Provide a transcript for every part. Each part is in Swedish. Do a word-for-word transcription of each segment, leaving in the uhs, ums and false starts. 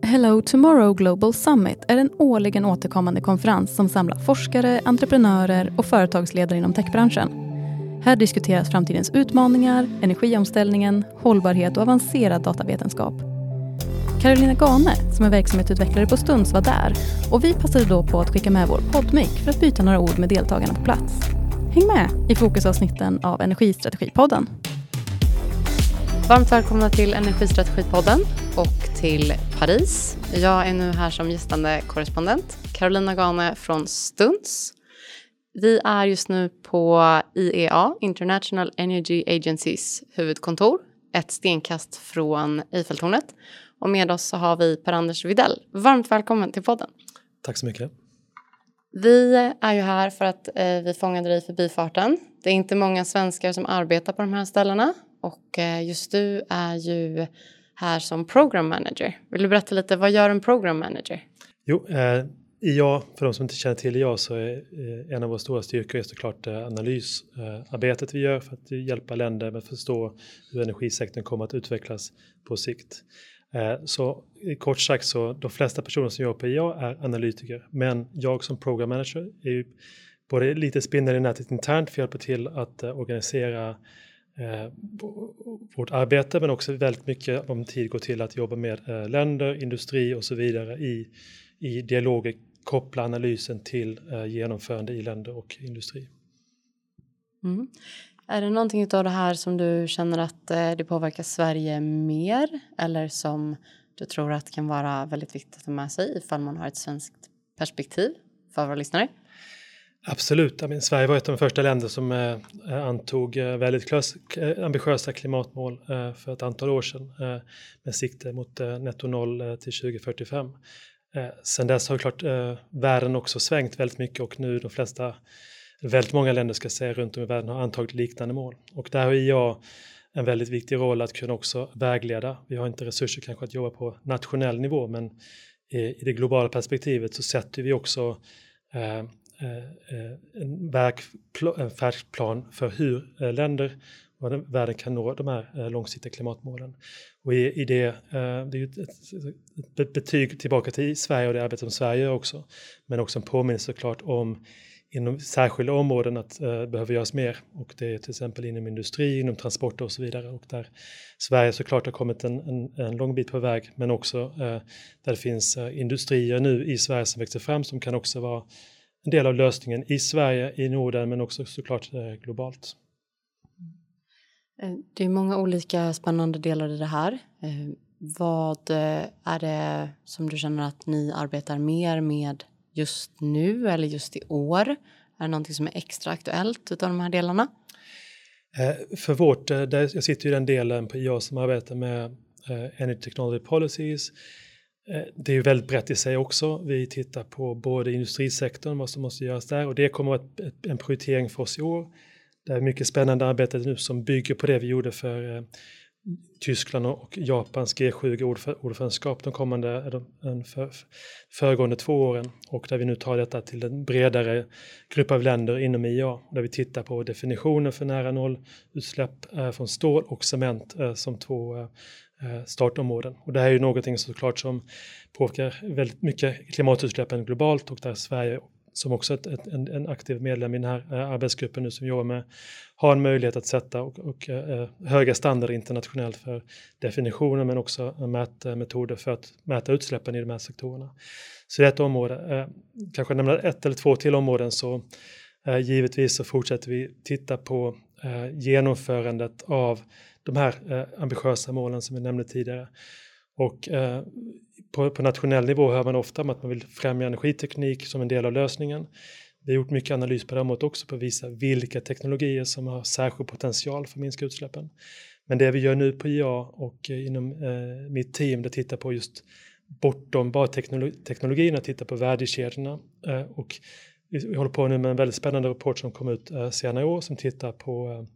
Hello Tomorrow Global Summit är en årligen återkommande konferens som samlar forskare, entreprenörer och företagsledare inom techbranschen. Här diskuteras framtidens utmaningar, energiomställningen, hållbarhet och avancerad datavetenskap. Carolina Gane, som är verksamhetsutvecklare på Stunds, var där och vi passade då på att skicka med vår poddmic för att byta några ord med deltagarna på plats. Häng med i fokusavsnitten av Energistrategipodden. Varmt välkomna till Energistrategipodden och till Paris. Jag är nu här som gästande korrespondent, Carolina Gane från Stunds. Vi är just nu på I E A, International Energy Agencys huvudkontor, ett stenkast från Eiffeltornet. Och med oss så har vi Per-Anders Widell. Varmt välkommen till podden. Tack så mycket. Vi är ju här för att eh, vi fångade dig förbi farten. Det är inte många svenskar som arbetar på de här ställena. Och eh, just du är ju här som program manager. Vill du berätta lite, vad gör en program manager? Jo, eh, I E A, för de som inte känner till I E A, så är eh, en av våra stora styrkor är såklart eh, analysarbetet eh, vi gör för att hjälpa länder med att förstå hur energisektorn kommer att utvecklas på sikt. Eh, så kort sagt så de flesta personer som jobbar på I E A är analytiker, men jag som program manager är ju både lite spindeln i nätet internt för att hjälpa till att eh, organisera eh, vårt arbete, men också väldigt mycket om tid går till att jobba med eh, länder, industri och så vidare i, i dialoger, koppla analysen till eh, genomförande i länder och industri. Mm. Är det någonting av det här som du känner att eh, det påverkar Sverige mer, eller som du tror att kan vara väldigt viktigt att ta med sig ifall man har ett svenskt perspektiv för våra lyssnare? Absolut. I mean, Sverige var ett av de första länder som eh, antog eh, väldigt klass, eh, ambitiösa klimatmål eh, för ett antal år sedan eh, med sikte mot eh, netto noll eh, till tjugo fyrtiofem. Eh, sen dess har klart eh, världen också svängt väldigt mycket, och nu de flesta, väldigt många länder ska säga runt om i världen har antagit liknande mål. Och där har I E A en väldigt viktig roll att kunna också vägleda. Vi har inte resurser kanske att jobba på nationell nivå, men i, i det globala perspektivet så sätter vi också eh, en, verkplan, en färdplan för hur eh, länder och världen kan nå de här eh, långsiktiga klimatmålen. Och i, i det, eh, det är ju ett, ett, ett betyg tillbaka till Sverige och det arbete som Sverige gör också, men också en påminnelse såklart om inom särskilda områden att eh, behöver göras mer, och det är till exempel inom industri, inom transporter och så vidare, och där Sverige såklart har kommit en, en, en lång bit på väg, men också eh, där det finns eh, industrier nu i Sverige som växer fram som kan också vara en del av lösningen i Sverige, i Norden, men också såklart eh, globalt. Det är många olika spännande delar i det här. Eh, vad är det som du känner att ni arbetar mer med just nu eller just i år? Är det någonting som är extra aktuellt utav de här delarna? Eh, för vårt, eh, där jag sitter ju den delen på I E A som arbetar med eh, Energy Technology Policies. Eh, det är ju väldigt brett i sig också. Vi tittar på både industrisektorn, vad som måste göras där, och det kommer att vara ett, en prioritering för oss i år. Det är mycket spännande arbete nu som bygger på det vi gjorde för eh, Tyskland och Japans G sju-ordförandeskap de kommande de, för, föregående två åren, och där vi nu tar detta till en bredare grupp av länder inom I E A, där vi tittar på definitionen för nära noll utsläpp eh, från stål och cement eh, som två eh, startområden. Och det här är ju någonting såklart som påverkar väldigt mycket klimatutsläppen globalt, och där Sverige som också är ett, en, en aktiv medlem i den här äh, arbetsgruppen nu som jobbar med, har en möjlighet att sätta och, och äh, höga standarder internationellt för definitioner, men också mätmetoder för att mäta utsläppen i de här sektorerna. Så det är ett område. Äh, kanske nämna ett eller två till områden, så äh, givetvis så fortsätter vi titta på äh, genomförandet av de här äh, ambitiösa målen som vi nämnde tidigare. Och äh, På, på nationell nivå hör man ofta om att man vill främja energiteknik som en del av lösningen. Vi har gjort mycket analys på det området också på att visa vilka teknologier som har särskild potential för att minska utsläppen. Men det vi gör nu på I E A och inom eh, mitt team, det tittar på just bortom bara teknologi, teknologierna, tittar på värdekedjorna. Eh, och vi, vi håller på nu med en väldigt spännande rapport som kom ut eh, senare i år som tittar på eh,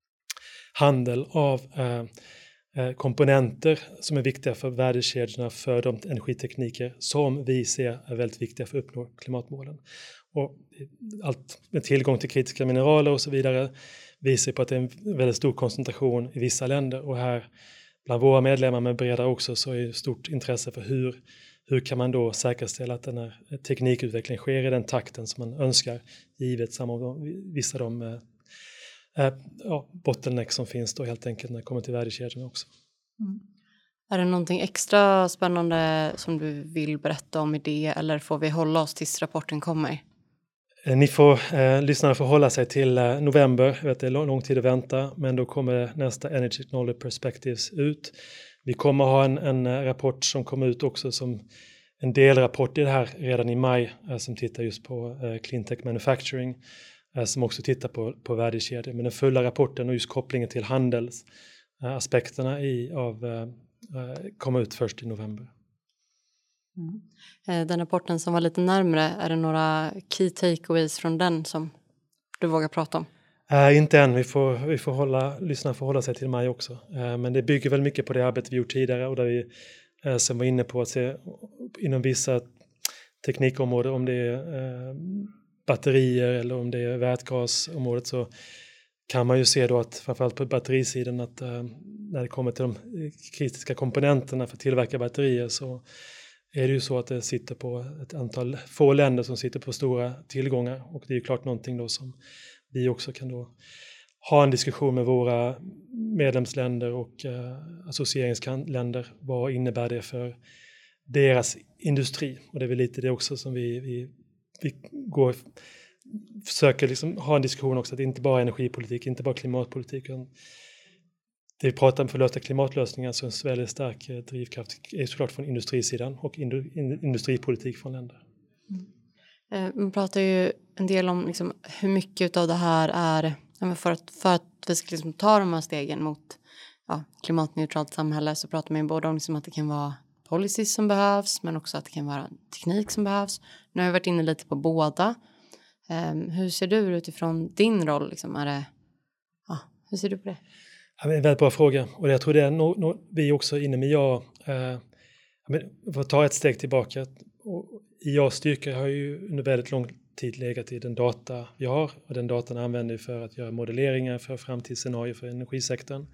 handel av eh, komponenter som är viktiga för värdekedjorna för de energitekniker som vi ser är väldigt viktiga för att uppnå klimatmålen. Och allt med tillgång till kritiska mineraler och så vidare visar på att det är en väldigt stor koncentration i vissa länder, och här bland våra medlemmar, men bredare också, så är det stort intresse för hur, hur kan man då säkerställa att den här teknikutvecklingen sker i den takten som man önskar, givet samma, vissa av de äh, ja, bottleneck som finns då helt enkelt när det kommer till värdekedjorna också. Mm. Är det någonting extra spännande som du vill berätta om i det, eller får vi hålla oss tills rapporten kommer? Ni får, eh, lyssnarna får hålla sig till eh, november. Jag vet, det är lång, lång tid att vänta, men då kommer nästa Energy Technology Perspectives ut. Vi kommer ha en, en rapport som kommer ut också som en delrapport i det här redan i maj, eh, som tittar just på eh, Clean Tech Manufacturing, eh, som också tittar på, på värdekedjor. Men den fulla rapporten och just kopplingen till handelsaspekterna i, av, eh, kommer ut först i november. Mm. Den rapporten som var lite närmare, är det några key takeaways från den som du vågar prata om? Äh, inte än, vi får, vi får hålla, lyssna får hålla sig till maj också. Äh, men det bygger väl mycket på det arbete vi gjort tidigare, och där vi äh, som var inne på att se inom vissa teknikområden, om det är äh, batterier eller om det är vätgasområdet, så kan man ju se då att framförallt på batterisidan att äh, när det kommer till de kritiska komponenterna för att tillverka batterier, så är det ju så att det sitter på ett antal få länder som sitter på stora tillgångar, och det är ju klart någonting då som vi också kan då ha en diskussion med våra medlemsländer och eh, associeringsländer. Vad innebär det för deras industri? Och det är väl lite det också som vi, vi, vi går, försöker liksom ha en diskussion också, att det inte bara är energipolitik, inte bara klimatpolitik. Det vi pratar om för att lösa klimatlösningar, så en väldigt stark drivkraft är såklart från industrisidan och industripolitik från länder. Mm. Man pratar ju en del om liksom hur mycket av det här är för att, för att vi ska liksom ta de här stegen mot ja, klimatneutralt samhälle, så pratar man ju både om liksom att det kan vara policies som behövs, men också att det kan vara teknik som behövs. Nu har jag varit inne lite på båda. Um, hur ser du utifrån din roll? Liksom, är det, ja, hur ser du på det? Ja, en väldigt bra fråga, och jag tror det är no, no, vi också inom I A, eh, för att ta ett steg tillbaka, och I A:s styrka har ju under väldigt lång tid legat i den data vi har, och den datan använder vi för att göra modelleringar för framtidsscenarier för energisektorn,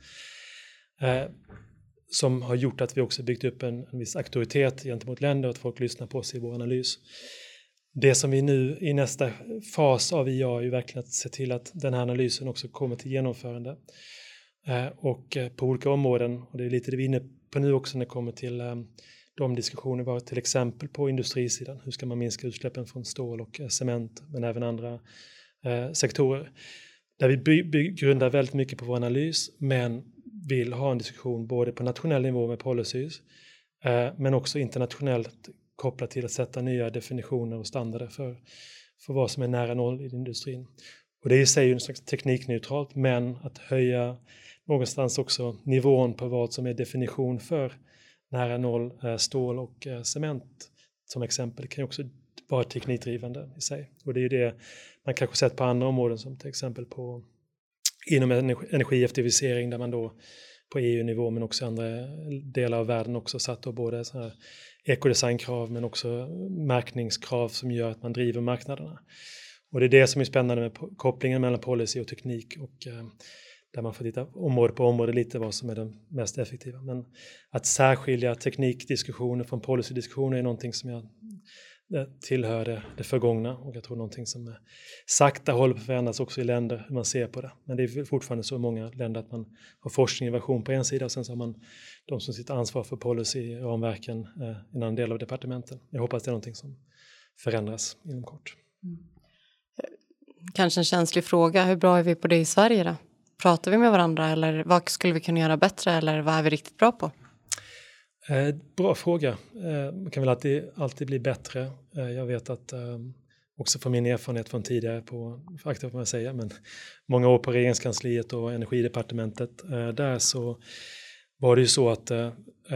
eh, som har gjort att vi också byggt upp en, en viss auktoritet gentemot länder, och att folk lyssnar på oss i vår analys. Det som vi nu i nästa fas av I A är ju verkligen att se till att den här analysen också kommer till genomförande. Eh, och eh, på olika områden, och det är lite det vi är inne på nu också när det kommer till eh, de diskussioner vi har till exempel på industrisidan. Hur ska man minska utsläppen från stål och eh, cement, men även andra eh, sektorer. Där vi by- by- grundar väldigt mycket på vår analys, men vill ha en diskussion både på nationell nivå med policies, eh, men också internationellt kopplat till att sätta nya definitioner och standarder för, för vad som är nära noll i industrin. Och det är i sig en slags teknikneutralt, men att höja någonstans också nivån på vad som är definition för nära noll eh, stål och eh, cement som exempel, kan ju också vara teknikdrivande i sig. Och det är ju det man kanske sett på andra områden, som till exempel på inom energi, energieffektivisering, där man då på E U-nivå men också andra delar av världen också satt då både så här ekodesignkrav men också märkningskrav som gör att man driver marknaderna. Och det är det som är spännande med kopplingen mellan policy och teknik, och eh, där man får titta område på område lite vad som är det mest effektiva. Men att särskilja teknikdiskussioner från policydiskussioner är någonting som jag tillhör det, det förgångna, och jag tror någonting som är sakta håller på att förändras också i länder, hur man ser på det. Men det är fortfarande så i många länder att man har forskning och innovation på en sida, och sen så har man de som sitter ansvar för policy-ramverken eh, i en annan del av departementen. Jag hoppas det är någonting som förändras inom kort. Mm. Kanske en känslig fråga, hur bra är vi på det i Sverige då? Pratar vi med varandra, eller vad skulle vi kunna göra bättre, eller vad är vi riktigt bra på? Eh, bra fråga. Eh, man kan väl alltid, alltid bli bättre. Eh, jag vet att eh, också från min erfarenhet från tidigare på, faktiskt får man säga, men många år på regeringskansliet och energidepartementet, eh, där så var det ju så att eh,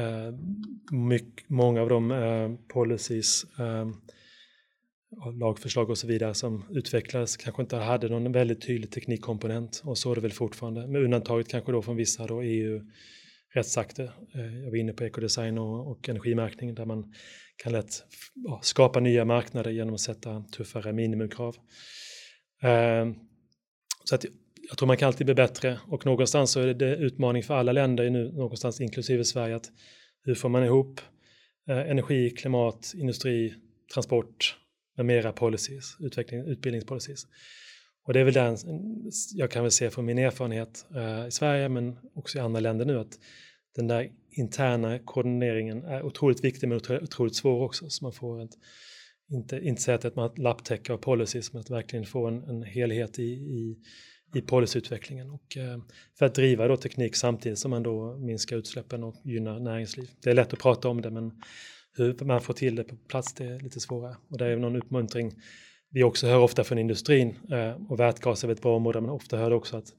mycket, många av de eh, policies, eh, lagförslag och så vidare som utvecklades kanske inte hade någon väldigt tydlig teknikkomponent, och så är det väl fortfarande, med undantaget kanske då från vissa då E U-rättsakter. Jag var inne på ekodesign och, och energimärkning, där man kan lätt ja, skapa nya marknader genom att sätta tuffare minimumkrav. Eh, så att jag tror man kan alltid bli bättre, och någonstans så är det, det utmaning för alla länder nu, någonstans inklusive Sverige, att hur får man ihop eh, energi, klimat, industri, transport med mera policies, utveckling, utbildningspolicies. Och det är väl den jag kan väl se från min erfarenhet eh, i Sverige, men också i andra länder nu, att den där interna koordineringen är otroligt viktig, men otroligt svår också, så man får ett, inte, inte säga att man lapptäcker av policies, men att verkligen få en, en helhet i, i, i policyutvecklingen, och eh, för att driva då teknik samtidigt som man då minskar utsläppen och gynnar näringsliv. Det är lätt att prata om det, men hur man får till det på plats, det är lite svårare. Och det är någon uppmuntring vi också hör ofta från industrin, eh, och vätgas är ett bra område, men ofta hör det också att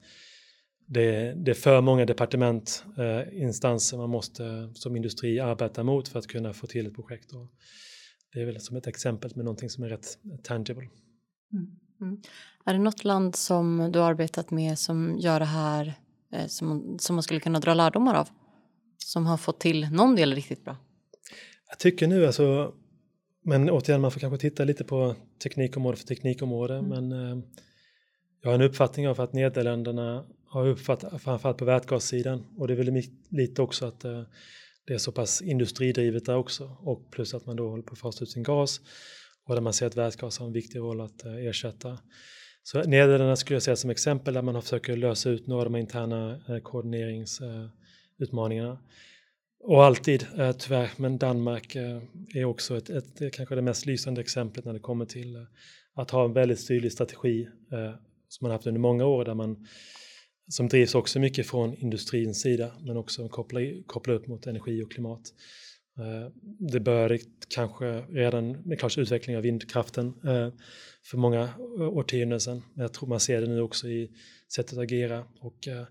det, det är för många departement, eh, instanser man måste som industri arbeta mot för att kunna få till ett projekt. Och det är väl som ett exempel med någonting som är rätt tangible. Mm. Mm. Är det något land som du har arbetat med som gör det här eh, som, som man skulle kunna dra lärdomar av? Som har fått till någon del riktigt bra? Jag tycker nu alltså, men återigen man får kanske titta lite på teknikområde för teknikområde, mm. men eh, jag har en uppfattning av att Nederländerna har uppfattat framförallt på vätgassidan, och det är väl lite också att eh, det är så pass industridrivet där också, och plus att man då håller på att fasa ut sin gas, och där man ser att vätgas har en viktig roll att eh, ersätta. Så Nederländerna skulle jag säga som exempel där man har försökt lösa ut några av de interna eh, koordineringsutmaningarna. Eh, och alltid, eh, tyvärr, men Danmark eh, är också ett, ett, ett, kanske det mest lysande exemplet när det kommer till eh, att ha en väldigt tydlig strategi eh, som man haft under många år, där man, som drivs också mycket från industrins sida, men också koppla, koppla upp mot energi och klimat. Eh, det började kanske redan med kanske utveckling av vindkraften eh, för många årtionden sedan, men jag tror man ser det nu också i sättet att agera, och eh,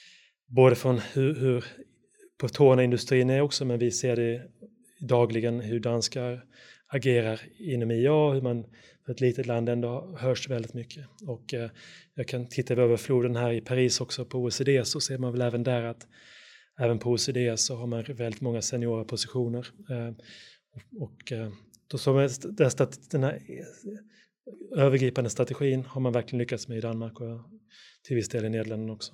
både från hur, hur på tårna industrin är också, men vi ser det dagligen hur danskar agerar inom I A, hur man för ett litet land ändå hörs väldigt mycket. Och eh, jag kan titta över floden här i Paris också på O E C D, så ser man väl även där att även på O E C D så har man väldigt många seniora positioner. Eh, och eh, då så med den här övergripande strategin har man verkligen lyckats med i Danmark, och till viss del i Nederländerna också.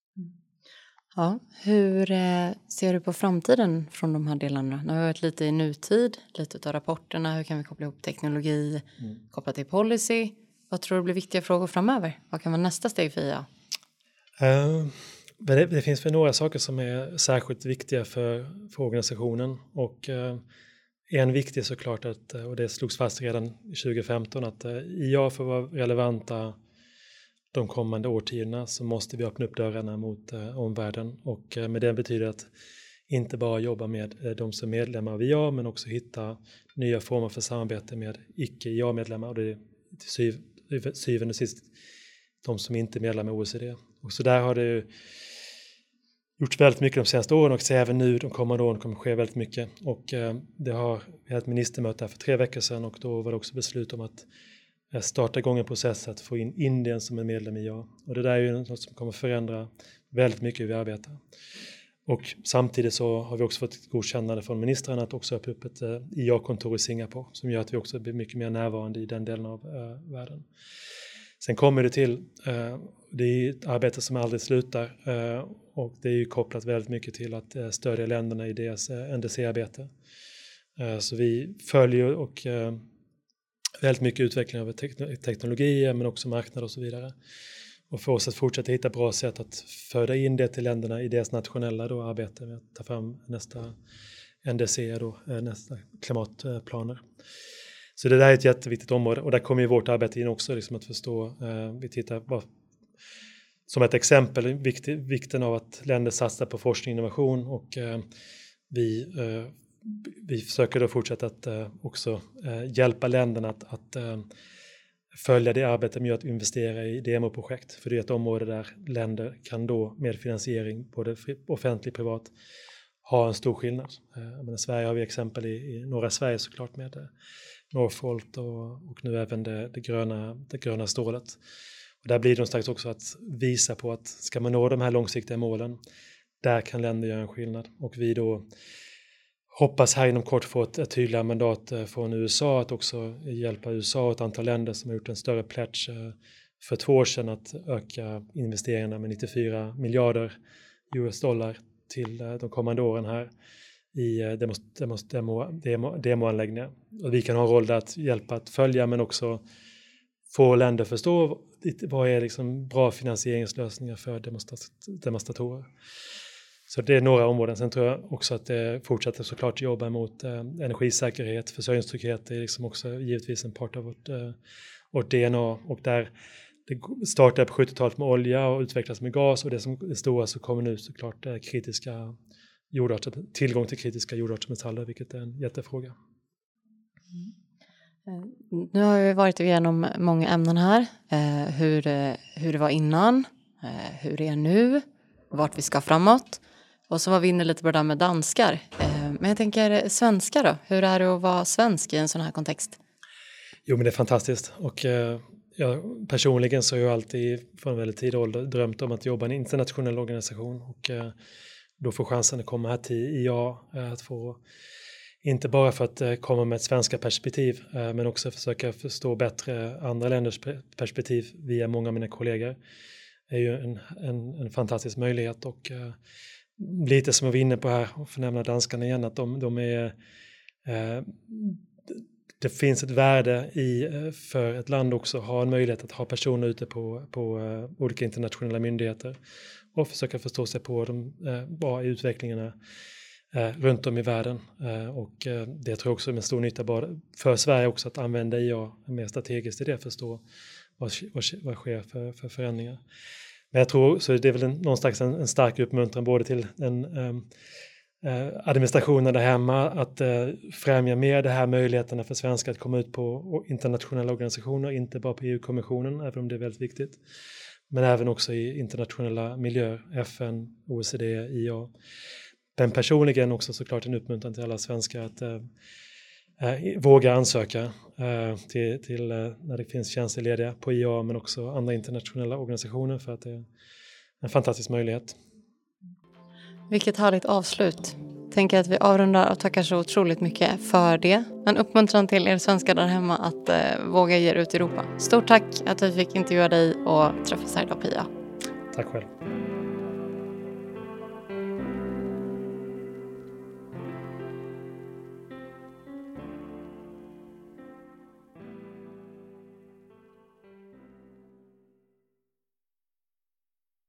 Ja, hur eh, ser du på framtiden från de här delarna? Nu har vi varit lite i nutid, lite av rapporterna. Hur kan vi koppla ihop teknologi, mm. koppla till policy? Vad tror du blir viktiga frågor framöver? Vad kan vara nästa steg för I A? Uh, det, det finns väl några saker som är särskilt viktiga för, för organisationen. Och uh, en viktig såklart, att, och det slogs fast redan tjugo femton, att uh, I A för att vara relevanta de kommande årtiondena så måste vi öppna upp dörrarna mot eh, omvärlden, och eh, med det betyder att inte bara jobba med eh, de som är medlemmar av I A, men också hitta nya former för samarbete med icke-I A-medlemmar, och det är till syv, syvende och sist de som inte är medlemmar i O E C D. Och så där har det ju gjorts väldigt mycket de senaste åren, och så även nu de kommande åren kommer ske väldigt mycket, och eh, det har vi hade ett ministermöte här för tre veckor sedan, och då var det också beslut om att starta igång en process att få in Indien som en medlem i I A. Och det där är ju något som kommer förändra väldigt mycket hur vi arbetar. Och samtidigt så har vi också fått ett godkännande från ministrarna att också öppna upp ett I A-kontor i Singapore, som gör att vi också blir mycket mer närvarande i den delen av uh, världen. Sen kommer det till, uh, det är ett arbete som aldrig slutar, uh, och det är ju kopplat väldigt mycket till att uh, stödja länderna i deras uh, N D C-arbete. Uh, så vi följer och uh, väldigt mycket utveckling av te- teknologier, men också marknader och så vidare. Och för oss att fortsätta hitta bra sätt att föra in det till länderna i deras nationella då, arbete med att ta fram nästa N D C, då, nästa klimatplaner. Så det där är ett jätteviktigt område, och där kommer ju vårt arbete in också, liksom att förstå, eh, vi tittar bara, som ett exempel, vikt, vikten av att länder satsar på forskning och innovation, och eh, vi eh, Vi försöker då fortsätta att uh, också uh, hjälpa länderna att, att uh, följa det arbetet med att investera i demoprojekt. För det är ett område där länder kan då med finansiering, både offentlig och privat, ha en stor skillnad. Uh, men i Sverige har vi exempel i, i norra Sverige såklart med uh, Northvolt och, och nu även det, det, gröna, det gröna stålet. Och där blir det strax också att visa på att ska man nå de här långsiktiga målen, där kan länder göra en skillnad. Och vi då hoppas här inom kort få ett, ett tydligare mandat från U S A att också hjälpa U S A och ett antal länder som har gjort en större pledge för två år sedan att öka investeringarna med nittiofyra miljarder U S dollar till de kommande åren här i demo, demo, demo, demo, demoanläggningar. Och vi kan ha en roll där att hjälpa att följa, men också få länder förstå vad är liksom bra finansieringslösningar för demonstratorer. Så det är några områden. Sen tror jag också att det fortsätter såklart jobba mot eh, energisäkerhet, försörjningstrygghet. Det är liksom också givetvis en part av vårt, eh, vårt D N A. Och där det startade på sjuttiotalet med olja och utvecklas med gas. Och det som är stora så kommer nu såklart eh, kritiska jordart, tillgång till kritiska jordartsmetaller, vilket är en jättefråga. Mm. Nu har vi varit igenom många ämnen här. Eh, hur, hur det var innan, eh, hur det är nu, vart vi ska framåt. Och så var vi inne lite på det där med danskar. Eh, men jag tänker svenska då. Hur är det att vara svensk i en sån här kontext? Jo, men det är fantastiskt. Och eh, jag, personligen så har jag alltid från en väldigt tidig ålder drömt om att jobba i en internationell organisation. Och eh, då får chansen att komma här till I A. Eh, att få, inte bara för att eh, komma med ett svenska perspektiv. Eh, men också försöka förstå bättre andra länders perspektiv via många av mina kollegor. Det är ju en, en, en fantastisk möjlighet. Och eh, lite som jag var inne på här, och för nämna danskarna igen, att de, de är, eh, det finns ett värde i för ett land också att ha en möjlighet att ha personer ute på, på uh, olika internationella myndigheter och försöka förstå sig på de, uh, vad är utvecklingarna uh, runt om i världen. Uh, och uh, det tror jag också är med stor nytta bara för Sverige också att använda I A mer strategiskt i det, förstå vad, vad, vad sker för, för förändringar. Men jag tror så det är väl en, någonstans en, en stark uppmuntran både till en um, eh, administrationen där hemma att eh, främja mer de här möjligheterna för svenskar att komma ut på internationella organisationer, inte bara på E U-kommissionen, även om det är väldigt viktigt. Men även också i internationella miljöer, F N, O E C D, I A. Men personligen också såklart en uppmuntran till alla svenskar att eh, eh, våga ansöka eh, till, till eh, när det finns tjänster lediga på I A, men också andra internationella organisationer, för att det är en fantastisk möjlighet. Vilket härligt avslut. Tänker att vi avrundar och tackar så otroligt mycket för det. En uppmuntran till er svenskar där hemma att eh, våga ge er ut i Europa. Stort tack att vi fick intervjua dig och träffas här idag på I A. Tack själv.